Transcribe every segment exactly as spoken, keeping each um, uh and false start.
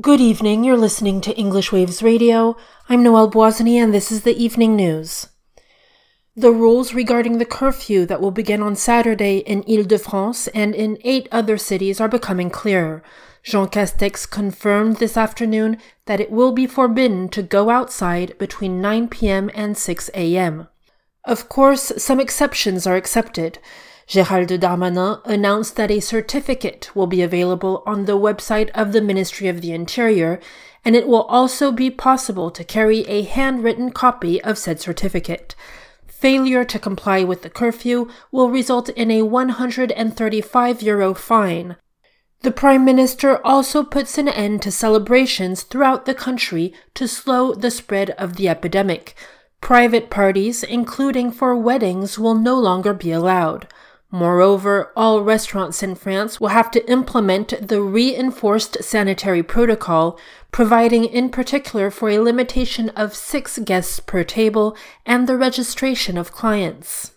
Good evening, you're listening to English Waves Radio. I'm Noelle Boisany and this is the evening news. The rules regarding the curfew that will begin on Saturday in Île-de-France and in eight other cities are becoming clearer. Jean Castex confirmed this afternoon that it will be forbidden to go outside between nine p.m. and six a.m. Of course, some exceptions are accepted. Gérald Darmanin announced that a certificate will be available on the website of the Ministry of the Interior, and it will also be possible to carry a handwritten copy of said certificate. Failure to comply with the curfew will result in a one hundred thirty-five euro fine. The Prime Minister also puts an end to celebrations throughout the country to slow the spread of the epidemic. Private parties, including for weddings, will no longer be allowed. Moreover, all restaurants in France will have to implement the reinforced sanitary protocol, providing in particular for a limitation of six guests per table and the registration of clients.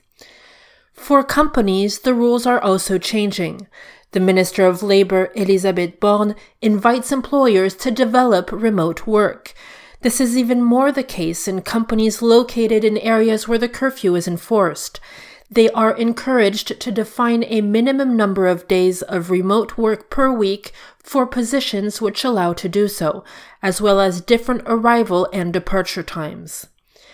For companies, the rules are also changing. The Minister of Labour, Elisabeth Borne, invites employers to develop remote work. This is even more the case in companies located in areas where the curfew is enforced. They are encouraged to define a minimum number of days of remote work per week for positions which allow to do so, as well as different arrival and departure times.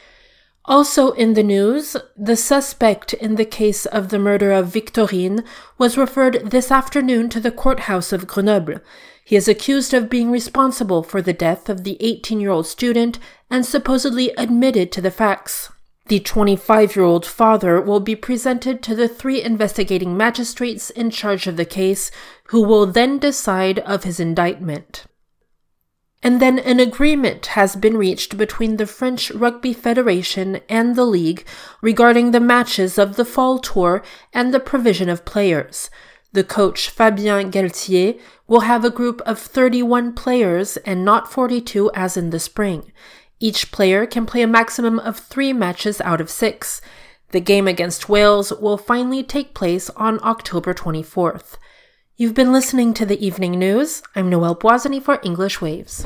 Also in the news, the suspect in the case of the murder of Victorine was referred this afternoon to the courthouse of Grenoble. He is accused of being responsible for the death of the eighteen-year-old student and supposedly admitted to the facts. The twenty-five-year-old father will be presented to the three investigating magistrates in charge of the case, who will then decide of his indictment. And then an agreement has been reached between the French Rugby Federation and the league regarding the matches of the fall tour and the provision of players. The coach Fabien Galtier will have a group of thirty-one players and not forty-two as in the spring. Each player can play a maximum of three matches out of six. The game against Wales will finally take place on October twenty-fourth. You've been listening to the evening news. I'm Noelle Boisany for English Waves.